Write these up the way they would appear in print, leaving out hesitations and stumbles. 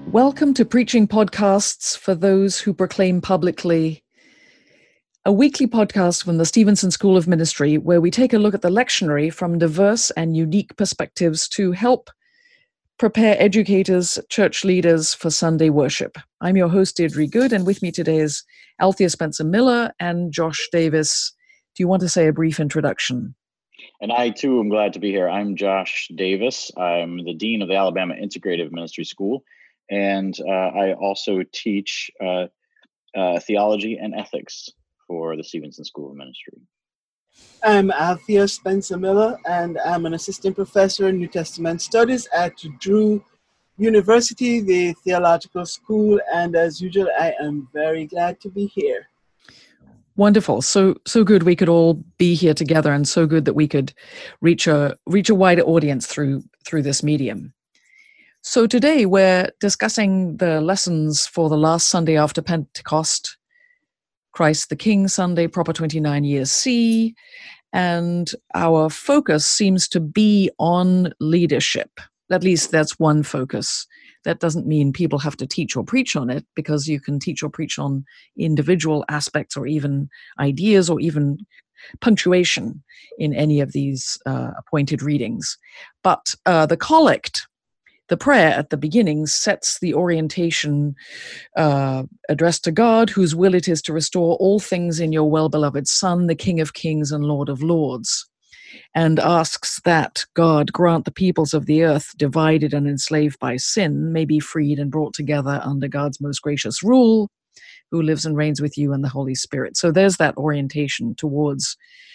Welcome to Preaching Podcasts for Those Who Proclaim Publicly, a weekly podcast from the Stevenson School of Ministry where we take a look at the lectionary from diverse and unique perspectives to help prepare educators, church leaders for Sunday worship. I'm your host, Deirdre Good, and with me today is Althea Spencer Miller and Josh Davis. Do you want to say a brief introduction? And I, too, am glad to be here. I'm Josh Davis. I'm the Dean of the Alabama Integrative Ministry School, and I also teach theology and ethics for the Stevenson School of Ministry. I'm Althea Spencer Miller, and I'm an assistant professor in New Testament Studies at Drew University, the theological school, and as usual, I am very glad to be here. Wonderful. So good we could all be here together, and so good that we could reach a wider audience through this medium. So today we're discussing the lessons for the last Sunday after Pentecost, Christ the King Sunday, Proper 29 Years C, and our focus seems to be on leadership. At least that's one focus. That doesn't mean people have to teach or preach on it, because you can teach or preach on individual aspects or even ideas or even punctuation in any of these appointed readings. But the collect, the prayer at the beginning, sets the orientation addressed to God, whose will it is to restore all things in your well-beloved Son, the King of Kings and Lord of Lords, and asks that God grant the peoples of the earth, divided and enslaved by sin, may be freed and brought together under God's most gracious rule, who lives and reigns with you in the Holy Spirit. So there's that orientation towards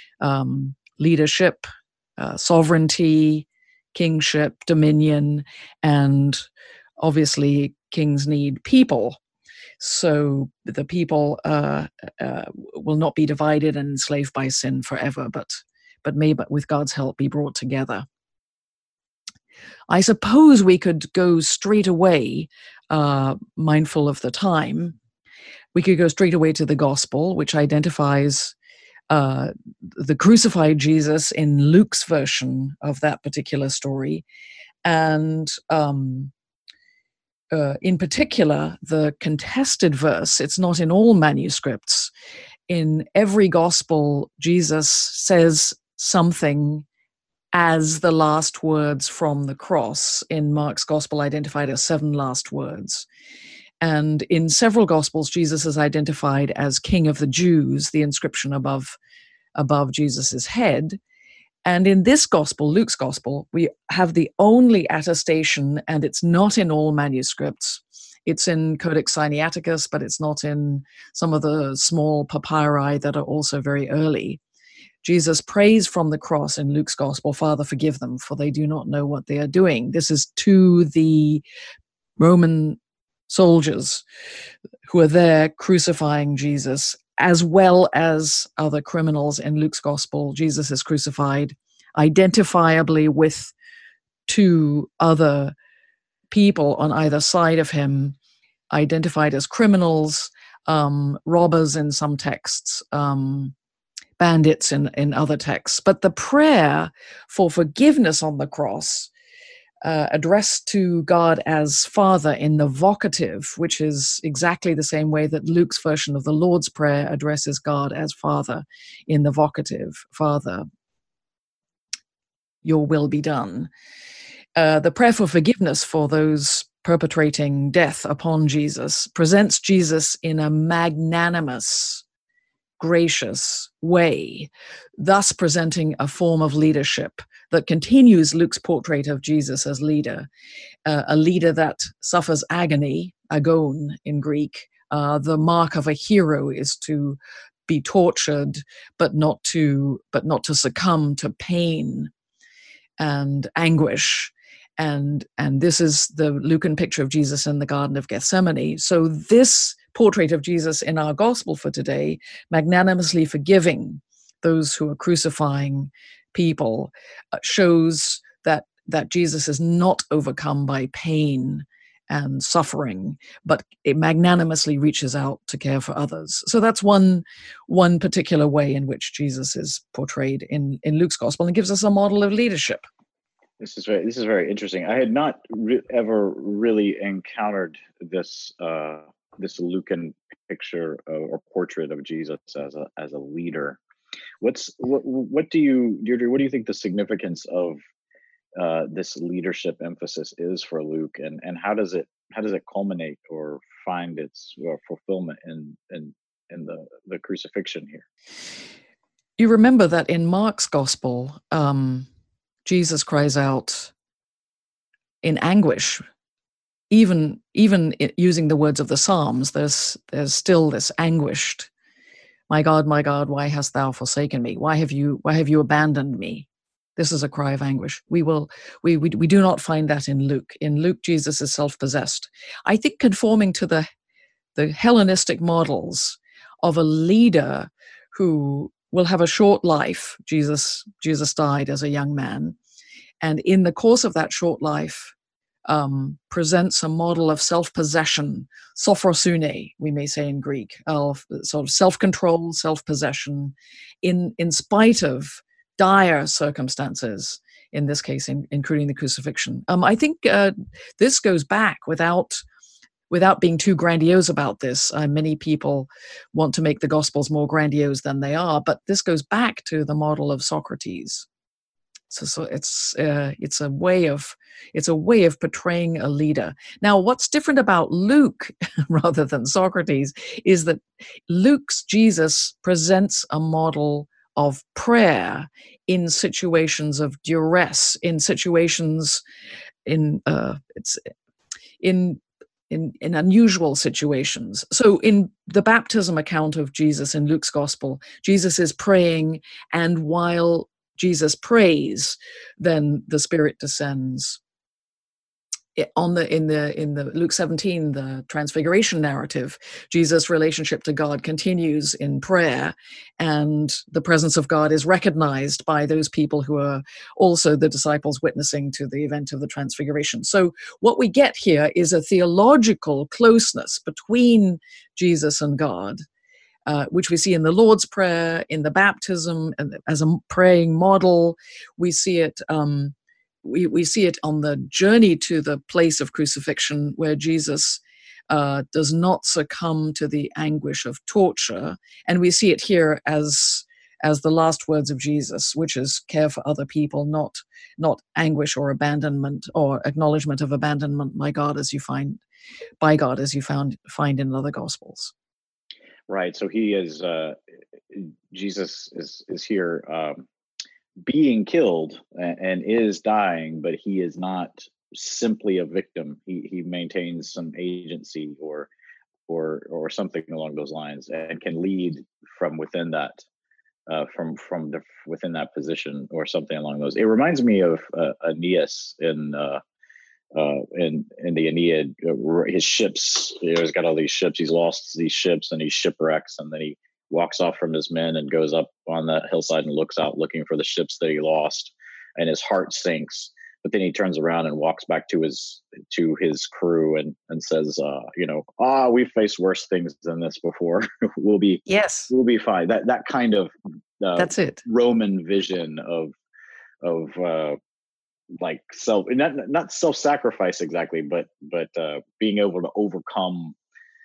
leadership, sovereignty, kingship, dominion, and obviously kings need people. So the people will not be divided and enslaved by sin forever, but may, with God's help, be brought together. I suppose we could go straight away, mindful of the time, we could go straight away to the gospel, which identifies the crucified Jesus in Luke's version of that particular story. And in particular, the contested verse, it's not in all manuscripts. In every gospel, Jesus says something as the last words from the cross. In Mark's gospel, identified as 7 last words. And in several gospels, Jesus is identified as King of the Jews, the inscription above Jesus's head. And in this gospel, Luke's gospel, we have the only attestation, and it's not in all manuscripts. It's in Codex Sinaiticus, but it's not in some of the small papyri that are also very early. Jesus prays from the cross in Luke's gospel, "Father, forgive them, for they do not know what they are doing." This is to the Roman soldiers who are there crucifying Jesus, as well as other criminals in Luke's gospel. Jesus is crucified identifiably with 2 other people on either side of him, identified as criminals, robbers in some texts, bandits in other texts. But the prayer for forgiveness on the cross, addressed to God as Father in the vocative, which is exactly the same way that Luke's version of the Lord's Prayer addresses God as Father in the vocative, "Father, your will be done." The prayer for forgiveness for those perpetrating death upon Jesus presents Jesus in a magnanimous, gracious way, thus presenting a form of leadership that continues Luke's portrait of Jesus as leader, a leader that suffers agony, agon in Greek. The mark of a hero is to be tortured, but not to succumb to pain and anguish. And this is the Lucan picture of Jesus in the Garden of Gethsemane. So this portrait of Jesus in our gospel for today, magnanimously forgiving those who are crucifying people, shows that Jesus is not overcome by pain and suffering, but it magnanimously reaches out to care for others. So that's one particular way in which Jesus is portrayed in Luke's gospel, and gives us a model of leadership. This is very interesting. I had not ever really encountered this this Lucan picture or portrait of Jesus as a leader. What do you, Deirdre? What do you think the significance of this leadership emphasis is for Luke, and how does it culminate or find its fulfillment in the crucifixion here? You remember that in Mark's gospel, Jesus cries out in anguish, even using the words of the Psalms. There's still this anguished, my God, why hast thou forsaken me? Why have you abandoned me? This is a cry of anguish. We do not find that in Luke. In Luke, Jesus is self-possessed. I think conforming to the Hellenistic models of a leader who will have a short life. Jesus died as a young man, and in the course of that short life, presents a model of self-possession, sophrosune, we may say in Greek, of sort of self-control, self-possession, in spite of dire circumstances, in this case, including the crucifixion. I think this goes back without being too grandiose about this. Many people want to make the Gospels more grandiose than they are, but this goes back to the model of Socrates. So it's a way of portraying a leader. Now, what's different about Luke rather than Socrates is that Luke's Jesus presents a model of prayer in situations of duress, in situations in unusual situations. So in the baptism account of Jesus in Luke's gospel, Jesus is praying, and while Jesus prays, then the Spirit descends. In the Luke 17, the Transfiguration narrative, Jesus' relationship to God continues in prayer, and the presence of God is recognized by those people who are also the disciples witnessing to the event of the Transfiguration. So what we get here is a theological closeness between Jesus and God, which we see in the Lord's Prayer, in the baptism, and as a praying model. We see it. We see it on the journey to the place of crucifixion, where Jesus does not succumb to the anguish of torture, and we see it here as the last words of Jesus, which is care for other people, not anguish or abandonment or acknowledgement of abandonment by God, as you find in other Gospels. Right. So he is Jesus is here being killed and is dying, but he is not simply a victim. He maintains some agency or something along those lines, and can lead from within that within that position or something along those. It reminds me of Aeneas in the Aeneid. His ships, he's got all these ships. He's lost these ships and he shipwrecks, and then he walks off from his men and goes up on the hillside and looks out looking for the ships that he lost, and his heart sinks. But then he turns around and walks back to his crew and says, we've faced worse things than this before. we'll be fine. That kind of that's it. Roman vision of like self, not self-sacrifice exactly, but being able to overcome,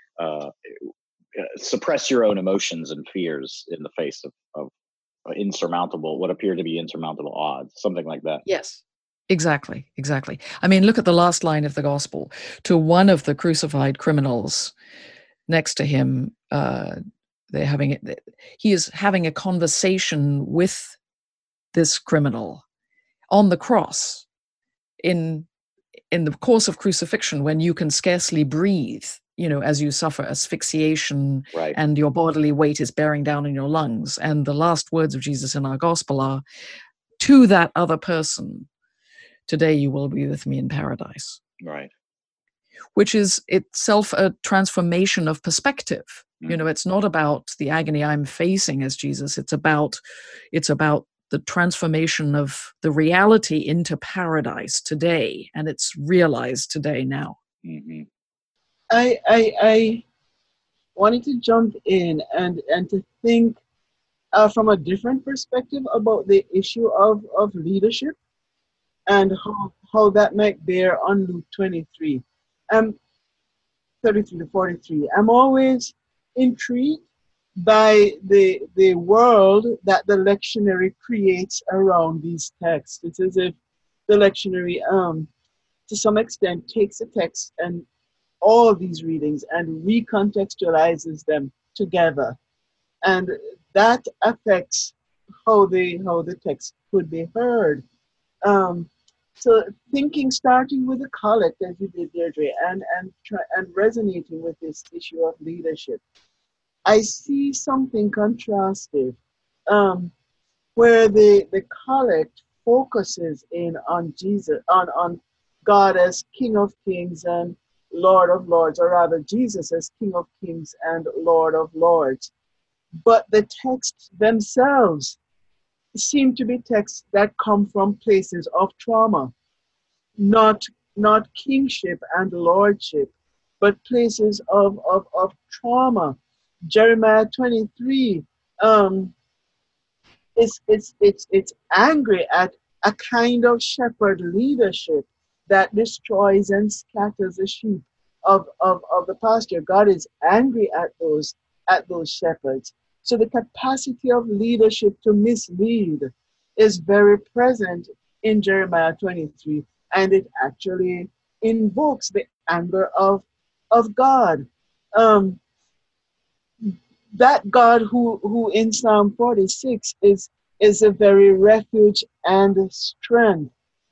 suppress your own emotions and fears in the face of what appear to be insurmountable odds, something like that. Yes, exactly. I mean, look at the last line of the gospel. To one of the crucified criminals next to him, he is having a conversation with this criminal on the cross, in the course of crucifixion, when you can scarcely breathe, as you suffer asphyxiation, right, and your bodily weight is bearing down on your lungs. And the last words of Jesus in our gospel are, to that other person, today you will be with me in paradise. Right. Which is itself a transformation of perspective. Mm-hmm. It's not about the agony I'm facing as Jesus. It's about the transformation of the reality into paradise today, and it's realized today now. Mm-hmm. I wanted to jump in and to think from a different perspective about the issue of leadership. and how that might bear on Luke 23. 33 to 43. I'm always intrigued by the world that the lectionary creates around these texts. It's as if the lectionary, to some extent, takes the text and all these readings and recontextualizes them together. And that affects how the text could be heard. So thinking, starting with the collect, as you did, Deirdre, and resonating with this issue of leadership, I see something contrastive, where the collect focuses in on Jesus, on God as King of Kings and Lord of Lords, or rather Jesus as King of Kings and Lord of Lords. But the texts themselves seem to be texts that come from places of trauma, not kingship and lordship, but places of trauma. Jeremiah 23, it's angry at a kind of shepherd leadership that destroys and scatters the sheep of the pasture. God is angry at those shepherds. So the capacity of leadership to mislead is very present in Jeremiah 23, and it actually invokes the anger of God. That God who in Psalm 46 is a very refuge and strength,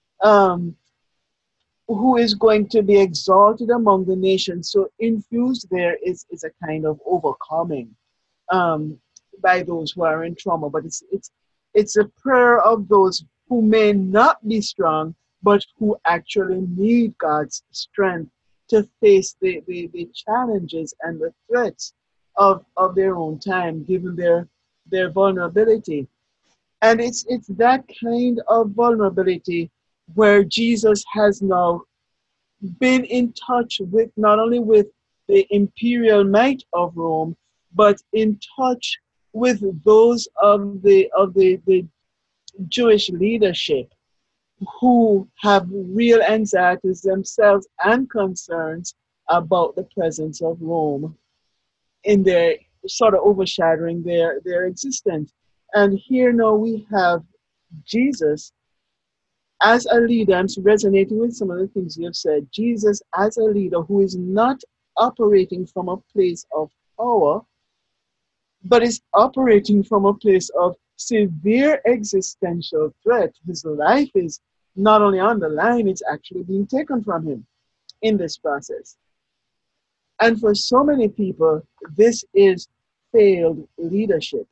who is going to be exalted among the nations. So infused there is a kind of overcoming by those who are in trauma, but it's a prayer of those who may not be strong, but who actually need God's strength to face the challenges and the threats of their own time, given their vulnerability. And it's that kind of vulnerability where Jesus has now been in touch with, not only with the imperial might of Rome, but in touch with those of the Jewish leadership who have real anxieties themselves and concerns about the presence of Rome in their sort of overshadowing their existence. And here now we have Jesus as a leader. I'm resonating with some of the things you have said. Jesus as a leader who is not operating from a place of power, but is operating from a place of severe existential threat. His life is not only on the line, it's actually being taken from him in this process. And for so many people, this is failed leadership.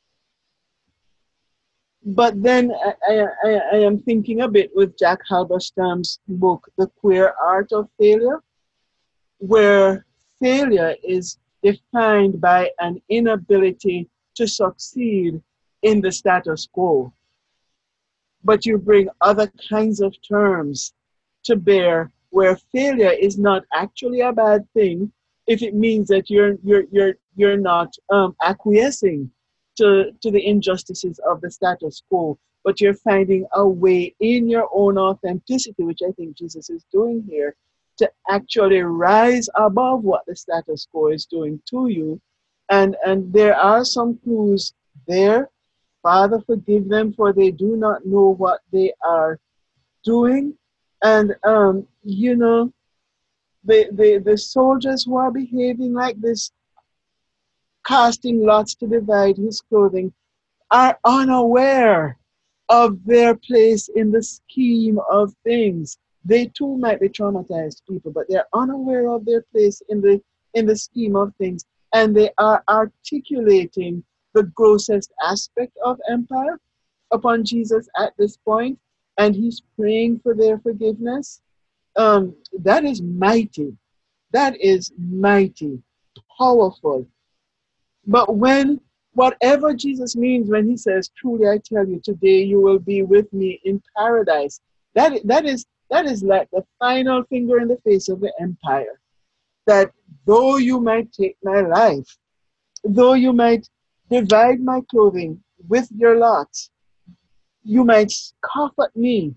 But then I am thinking a bit with Jack Halberstam's book, The Queer Art of Failure, where failure is defined by an inability to succeed in the status quo. But you bring other kinds of terms to bear where failure is not actually a bad thing if it means that you're not acquiescing to the injustices of the status quo, but you're finding a way in your own authenticity, which I think Jesus is doing here, to actually rise above what the status quo is doing to you. And there are some clues there. Father, forgive them, for they do not know what they are doing. And you know, the soldiers who are behaving like this, casting lots to divide his clothing, are unaware of their place in the scheme of things. They too might be traumatized people, but they're unaware of their place in the scheme of things, and they are articulating the grossest aspect of empire upon Jesus at this point, and he's praying for their forgiveness. That is mighty. That is mighty, powerful. But whatever Jesus means when he says, truly I tell you, today you will be with me in paradise, that is like the final finger in the face of the empire. That though you might take my life, though you might divide my clothing with your lot, you might scoff at me,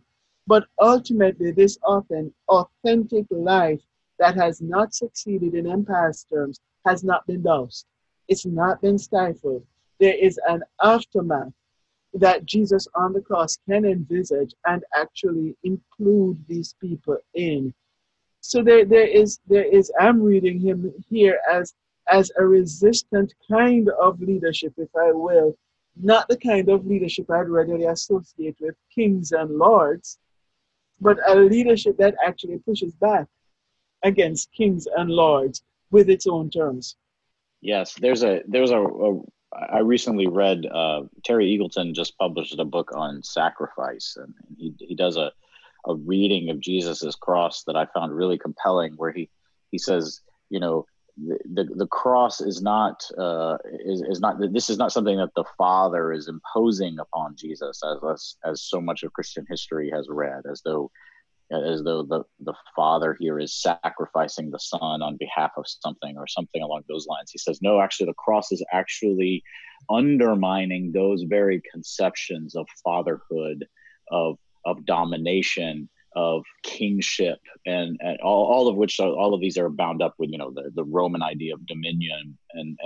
But ultimately, this often authentic life that has not succeeded in Empire's terms has not been doused. It's not been stifled. There is an aftermath that Jesus on the cross can envisage and actually include these people in. So there is I'm reading him here as a resistant kind of leadership, if I will, not the kind of leadership I'd readily associate with kings and lords, but a leadership that actually pushes back against kings and lords with its own terms. Yes, I recently read Terry Eagleton just published a book on sacrifice, and he does a reading of Jesus's cross that I found really compelling, where he says, you know, the cross is not this is not something that the Father is imposing upon Jesus, as so much of Christian history has read, as though the Father here is sacrificing the Son on behalf of something or something along those lines. He says, no, actually the cross is actually undermining those very conceptions of fatherhood, of domination, of kingship, and all of these are bound up with, you know, the Roman idea of dominion and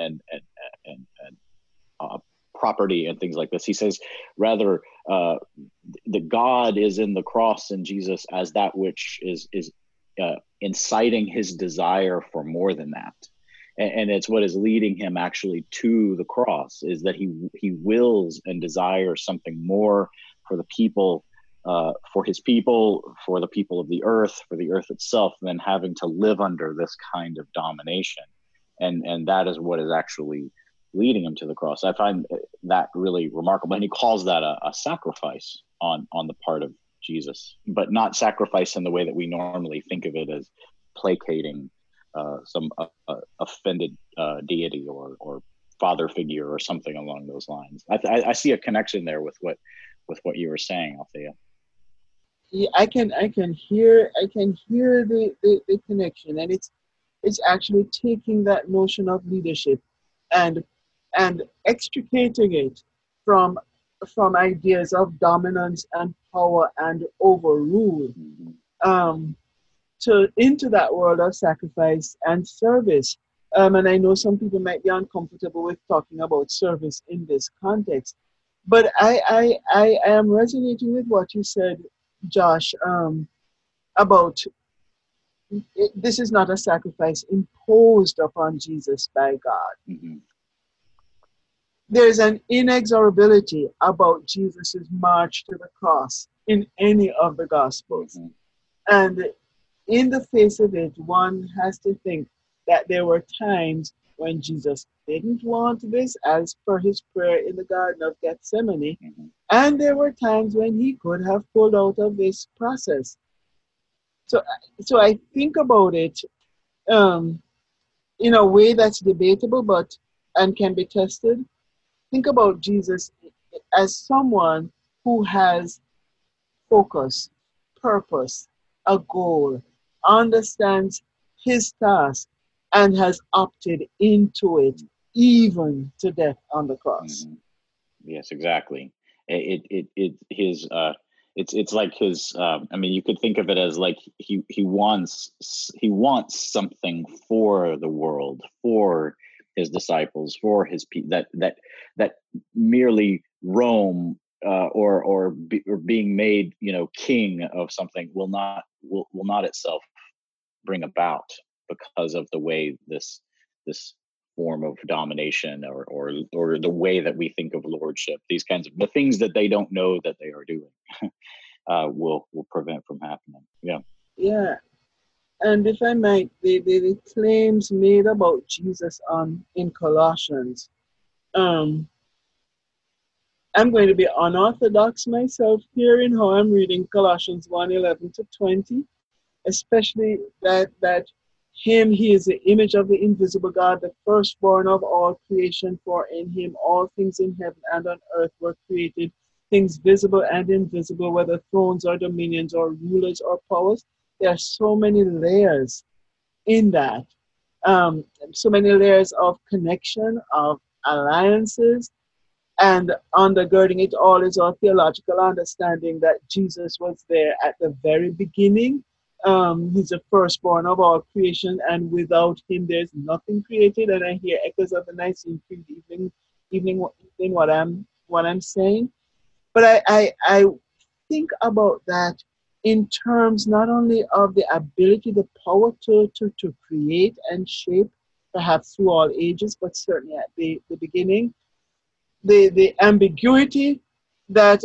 property and things like this. He says, rather, the God is in the cross in Jesus as that which is inciting his desire for more than that. And it's what is leading him actually to the cross, is that he wills and desires something more for the people, for his people, for the people of the earth, for the earth itself, than having to live under this kind of domination. And that is what is actually leading him to the cross. I find that really remarkable. And he calls that a sacrifice on the part of Jesus, but not sacrifice in the way that we normally think of it, as placating some offended deity or father figure or something along those lines. I see a connection there with what you were saying, Althea. Yeah, I can hear the connection, and it's actually taking that notion of leadership and extricating it from ideas of dominance and power and overrule, into that world of sacrifice and service. And I know some people might be uncomfortable with talking about service in this context, but I am resonating with what you said, Josh, about this is not a sacrifice imposed upon Jesus by God. Mm-hmm. There's an inexorability about Jesus's march to the cross in any of the Gospels. Mm-hmm. And in the face of it, one has to think that there were times when Jesus didn't want this, as per his prayer in the Garden of Gethsemane, mm-hmm. and there were times when he could have pulled out of this process. So I think about it in a way that's debatable, and can be tested. Think about Jesus as someone who has focus, purpose, a goal, understands his task, and has opted into it, even to death on the cross. Mm-hmm. Yes, exactly. It's like his. I mean, you could think of it as like he wants something for the world, for his disciples, for his people, that merely Rome or being made, you know, king of something will not itself bring about, because of the way this form of domination or the way that we think of lordship, these kinds of the things that they don't know that they are doing, will prevent from happening. Yeah. And if I might, the claims made about Jesus in Colossians, I'm going to be unorthodox myself here in how I'm reading Colossians 1:11-20, especially that he is the image of the invisible God, the firstborn of all creation, for in him all things in heaven and on earth were created, things visible and invisible, whether thrones or dominions or rulers or powers. There are so many layers in that, so many layers of connection, of alliances, And undergirding it all is our theological understanding that Jesus was there at the very beginning. He's the firstborn of all creation, and without him there's nothing created. And I hear echoes of the Nicene Creed evening what I'm saying. But I think about that in terms not only of the ability, the power to create and shape, perhaps through all ages, but certainly at the beginning. The ambiguity that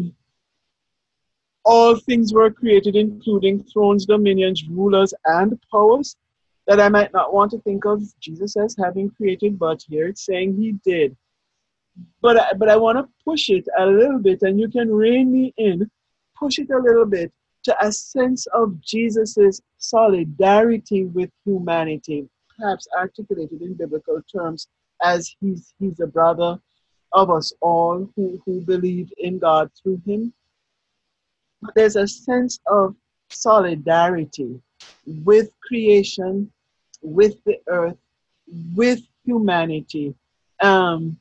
all things were created, including thrones, dominions, rulers, and powers, that I might not want to think of Jesus as having created, but here it's saying he did. But I want to push it a little bit, and you can rein me in, push it a little bit to a sense of Jesus's solidarity with humanity, perhaps articulated in biblical terms as he's a brother of us all who believe in God through him. But there's a sense of solidarity with creation, with the earth, with humanity. And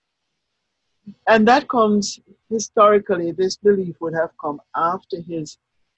that comes historically, this belief would have come after his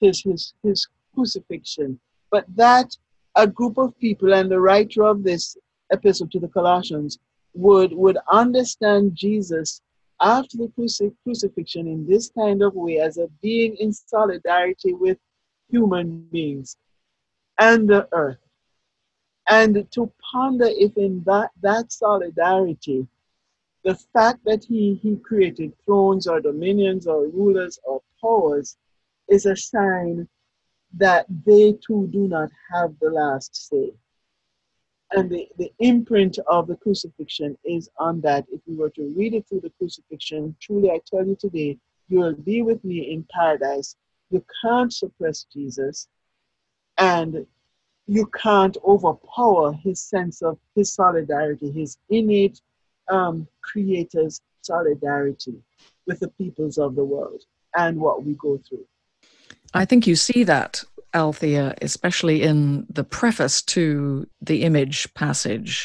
crucifixion. But that a group of people, and the writer of this epistle to the Colossians would understand Jesus after the crucifixion in this kind of way, as a being in solidarity with human beings and the earth. And to ponder if in that solidarity, the fact that he created thrones or dominions or rulers or powers is a sign that they too do not have the last say. And the imprint of the crucifixion is on that. If we were to read it through the crucifixion, truly I tell you today, you will be with me in paradise. You can't suppress Jesus, and you can't overpower his sense of his solidarity, his innate creator's solidarity with the peoples of the world and what we go through. I think you see that, Althea, especially in the preface to the image passage,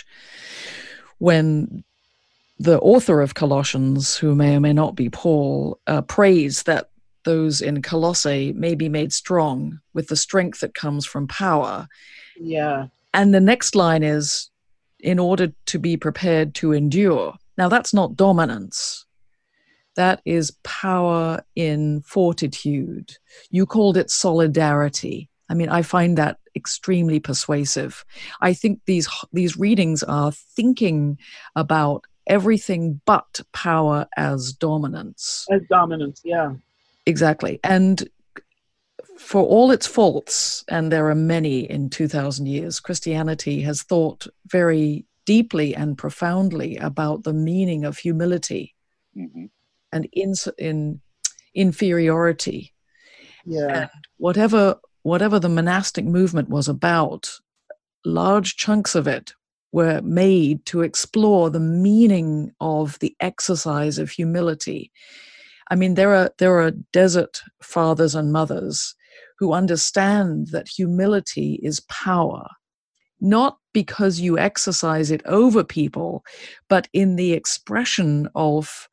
when the author of Colossians, who may or may not be Paul, prays that those in Colossae may be made strong with the strength that comes from power. Yeah. And the next line is, in order to be prepared to endure. Now, that's not dominance. That is power in fortitude. You called it solidarity. I mean, I find that extremely persuasive. I think these readings are thinking about everything but power as dominance. As dominance, yeah. Exactly. And for all its faults, and there are many in 2,000 years, Christianity has thought very deeply and profoundly about the meaning of humility. Mm-hmm. And in inferiority. Yeah. And whatever the monastic movement was about, large chunks of it were made to explore the meaning of the exercise of humility. I mean, there are desert fathers and mothers who understand that humility is power, not because you exercise it over people, but in the expression of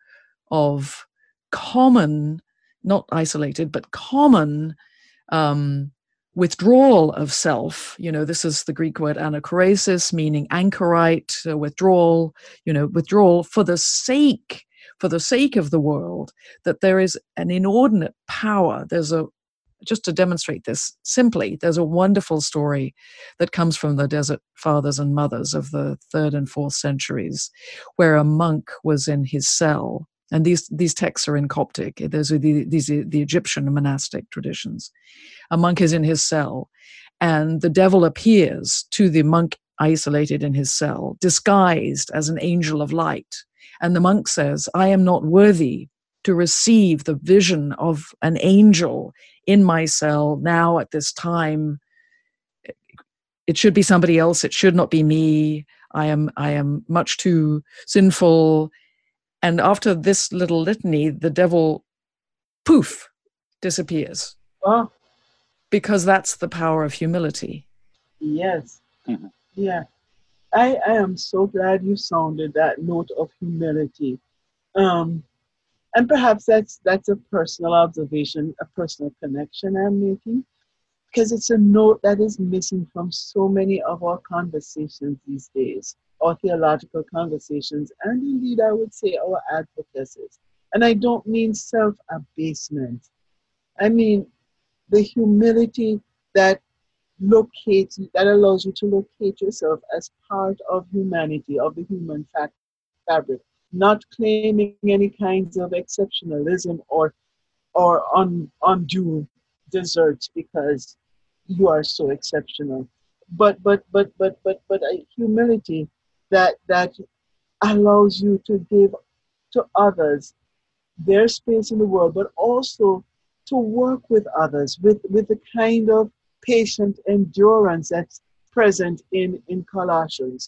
common, not isolated, but common withdrawal of self. You know, this is the Greek word anachoresis, meaning anchorite, withdrawal, withdrawal for the sake of the world, that there is an inordinate power. Just to demonstrate this simply, there's a wonderful story that comes from the desert fathers and mothers of the 3rd and 4th centuries, where a monk was in his cell. And these texts are in Coptic. Those are the Egyptian monastic traditions. A monk is in his cell, and the devil appears to the monk isolated in his cell, disguised as an angel of light. And the monk says, I am not worthy to receive the vision of an angel in my cell now at this time. It should be somebody else. It should not be me. I am much too sinful. And after this little litany, the devil, poof, disappears. Oh. Because that's the power of humility. Yes. Mm-hmm. Yeah. I am so glad you sounded that note of humility. And perhaps that's a personal observation, a personal connection I'm making, because it's a note that is missing from so many of our conversations these days, our theological conversations, and indeed I would say our advocacies. And I don't mean self-abasement. I mean the humility that that allows you to locate yourself as part of humanity, of the human fabric, not claiming any kinds of exceptionalism or undue deserts because you are so exceptional. But a humility that allows you to give to others their space in the world, but also to work with others with the kind of patient endurance that's present in Colossians.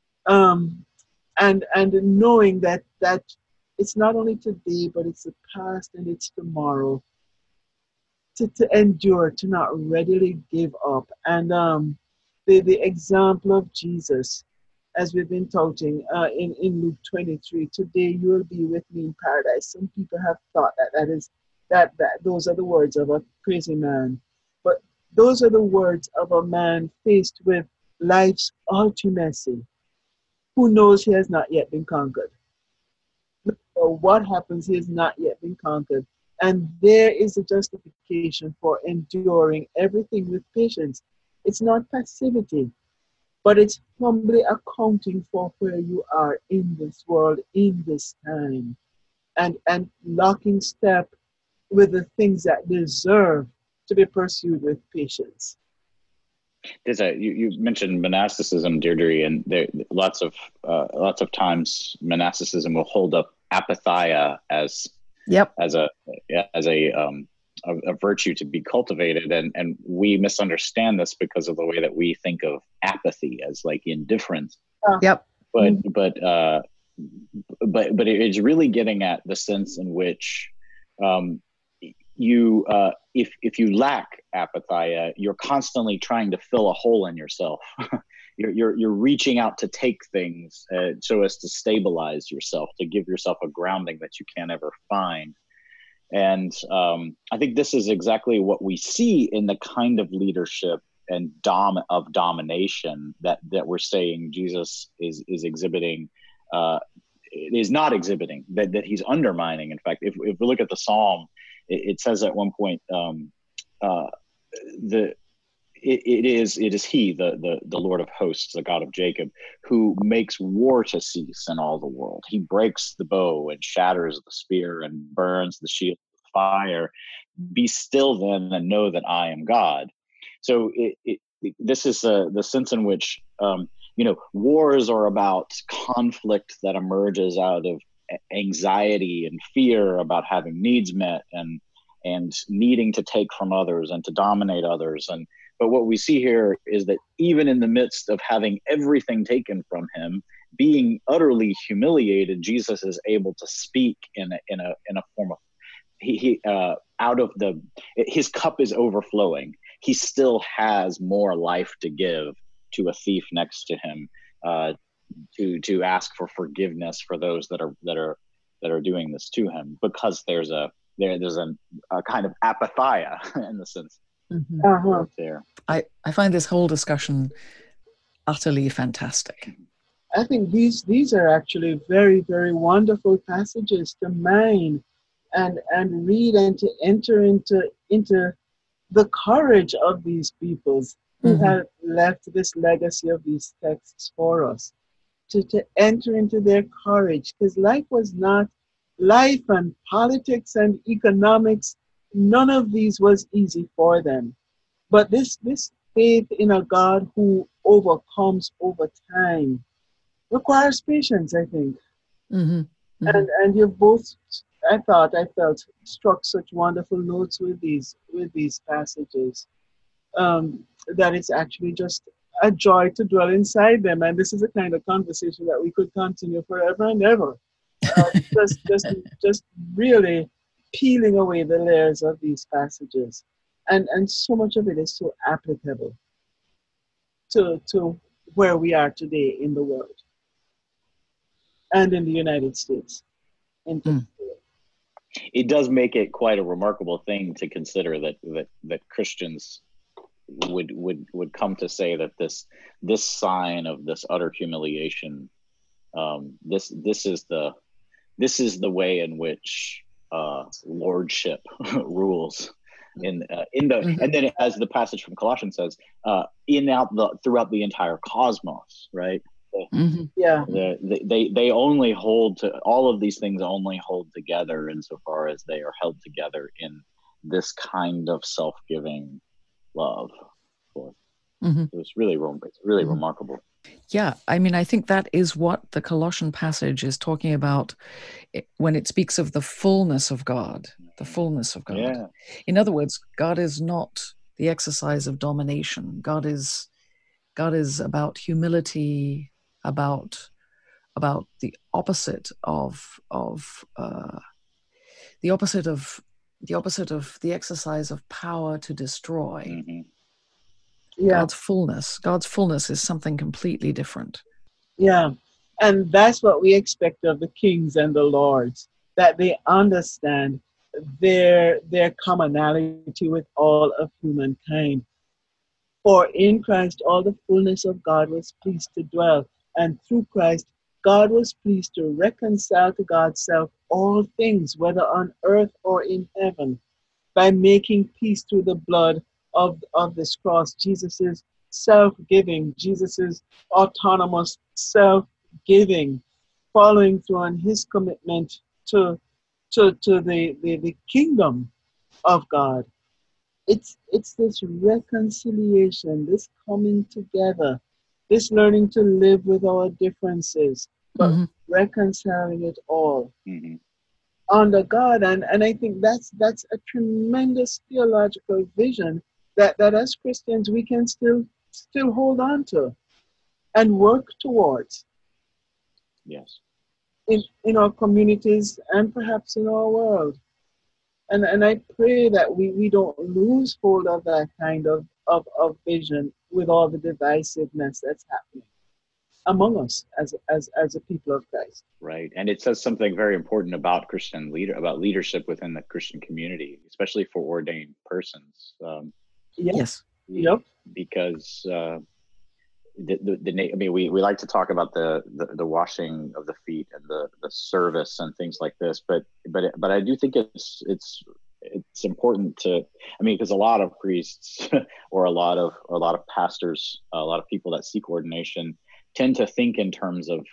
And knowing that it's not only today, but it's the past and it's tomorrow. To endure, to not readily give up. And the example of Jesus, as we've been touting in Luke 23, today you will be with me in paradise. Some people have thought that those are the words of a crazy man. But those are the words of a man faced with life's ultimacy, who knows he has not yet been conquered. So what happens, he has not yet been conquered. And there is a justification for enduring everything with patience. It's not passivity, but it's humbly accounting for where you are in this world, in this time, and locking step with the things that deserve to be pursued with patience. You mentioned monasticism, Deirdre, and there lots of times monasticism will hold up apatheia as a virtue to be cultivated, and we misunderstand this because of the way that we think of apathy as like indifference. Yep. But it's really getting at the sense in which if you lack apatheia, you're constantly trying to fill a hole in yourself. you're reaching out to take things so as to stabilize yourself, to give yourself a grounding that you can't ever find. And I think this is exactly what we see in the kind of leadership and domination that we're saying Jesus is exhibiting. Is not exhibiting, that he's undermining. In fact, if we look at the Psalm, it says at one point, it is he, the Lord of hosts, the God of Jacob, who makes war to cease in all the world. He breaks the bow and shatters the spear and burns the shield with fire. Be still then and know that I am God. So this is the sense in which wars are about conflict that emerges out of anxiety and fear about having needs met and needing to take from others and to dominate others. But what we see here is that even in the midst of having everything taken from him, being utterly humiliated, Jesus is able to speak in a form of his cup is overflowing. He still has more life to give to a thief next to him, to ask for forgiveness for those that are doing this to him, because there's a kind of apatheia in the sense. Mm-hmm. There. I find this whole discussion utterly fantastic. I think these are actually very, very wonderful passages to mine and read and to enter into the courage of these peoples who have left this legacy of these texts for us, to enter into their courage, because life and politics and economics, none of these was easy for them. But this faith in a God who overcomes over time requires patience, I think. Mm-hmm. Mm-hmm. And you've both, I felt, struck such wonderful notes with these passages, that it's actually just a joy to dwell inside them. And this is a kind of conversation that we could continue forever and ever. Just really peeling away the layers of these passages. And so much of it is so applicable to where we are today in the world and in the United States. It does make it quite a remarkable thing to consider that Christians would come to say that this sign of this utter humiliation, this is the way in which lordship rules in the and then, as the passage from Colossians says, throughout the entire cosmos, right? They only hold to, all of these things only hold together insofar as they are held together in this kind of self-giving love. It's really remarkable. Yeah, I mean, I think that is what the Colossian passage is talking about when it speaks of the fullness of God, the fullness of God. Yeah. In other words, God is not the exercise of domination. God is about humility, about the opposite of the exercise of power to destroy. God's fullness is something completely different. Yeah, and that's what we expect of the kings and the lords, that they understand their commonality with all of humankind. For in Christ all the fullness of God was pleased to dwell, and through Christ God was pleased to reconcile to God's self all things, whether on earth or in heaven, by making peace through the blood of this cross. Jesus's self-giving, Jesus's autonomous self-giving, following through on his commitment to the kingdom of God. It's this reconciliation, this coming together, this learning to live with our differences, but reconciling it all under God. And I think that's a tremendous theological vision that as Christians we can still hold on to and work towards. Yes. In our communities and perhaps in our world. And I pray that we don't lose hold of that kind of vision with all the divisiveness that's happening among us as a people of Christ. Right. And it says something very important about about leadership within the Christian community, especially for ordained persons. Yes. Yep. Because we like to talk about the washing of the feet and the service and things like this, but I do think it's important to, because a lot of priests or a lot of pastors, a lot of people that seek ordination tend to think in terms of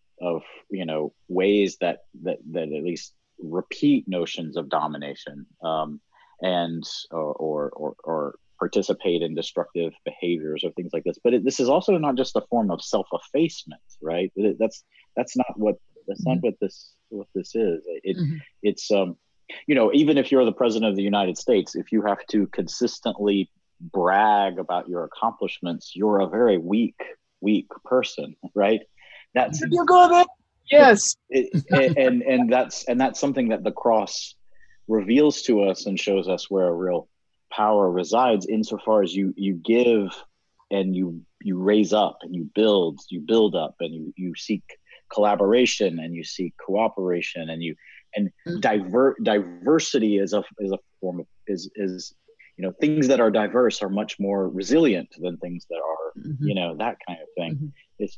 ways that at least repeat notions of domination, and or participate in destructive behaviors or things like this. But this is also not just a form of self-effacement, right? That's not what this is. It's even if you're the president of the United States, if you have to consistently brag about your accomplishments, you're a very weak person, right? That's you go there. Yes. And that's something that the cross reveals to us and shows us where a real power resides, insofar as you give and you raise up and you build up and you seek collaboration and you seek cooperation and diversity is a form of things that are diverse are much more resilient than things that are that kind of thing. It's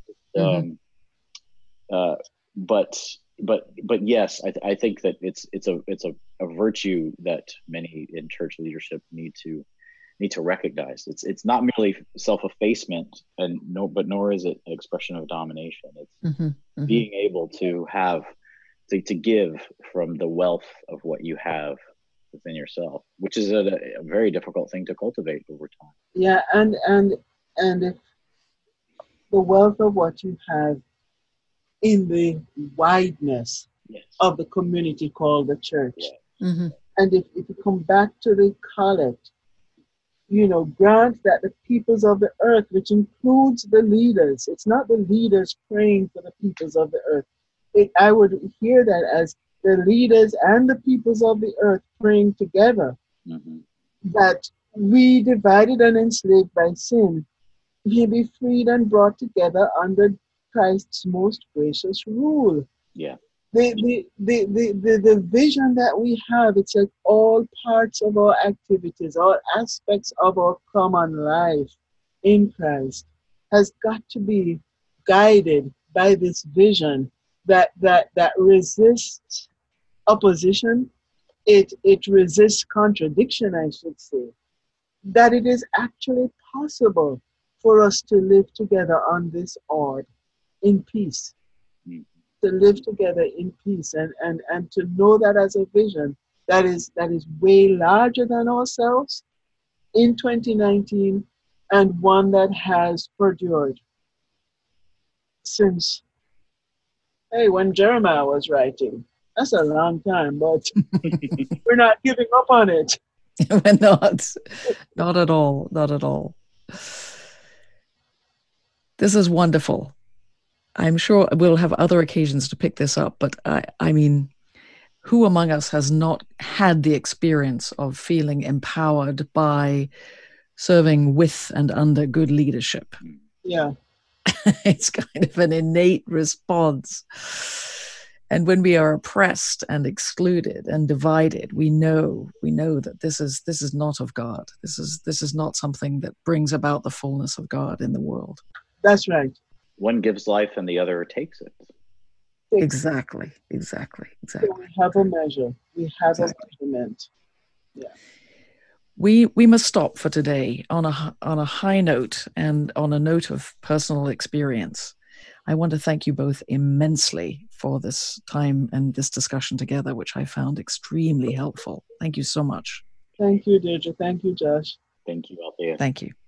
but yes, I think that it's a virtue that many in church leadership need to recognize. It's not merely self-effacement, nor is it an expression of domination. It's being able to have to give from the wealth of what you have within yourself, which is a very difficult thing to cultivate over time. Yeah, and if the wealth of what you have in the wideness of the community called the church. Yeah. And if you come back to the collect, grant that the peoples of the earth, which includes the leaders, it's not the leaders praying for the peoples of the earth. I would hear that as the leaders and the peoples of the earth praying together, that we, divided and enslaved by sin, may be freed and brought together under Christ's most gracious rule. Yeah. the vision that we have, it's like all parts of our activities, all aspects of our common life in Christ has got to be guided by this vision that resists opposition. It resists contradiction, I should say. That it is actually possible for us to live together on this earth in peace. To live together in peace and to know that as a vision that is way larger than ourselves in 2019, and one that has perdured since, hey, when Jeremiah was writing. That's a long time, but we're not giving up on it. We're not at all, not at all. This is wonderful. I'm sure we'll have other occasions to pick this up, but I mean, who among us has not had the experience of feeling empowered by serving with and under good leadership? Yeah. It's kind of an innate response. And when we are oppressed and excluded and divided, we know that this is not of God. This is not something that brings about the fullness of God in the world. That's right. One gives life and the other takes it. Exactly. So we have a measure. We have a measurement. Yeah. We must stop for today on a high note and on a note of personal experience. I want to thank you both immensely for this time and this discussion together, which I found extremely helpful. Thank you so much. Thank you, Deirdre. Thank you, Josh. Thank you, Althea. Thank you.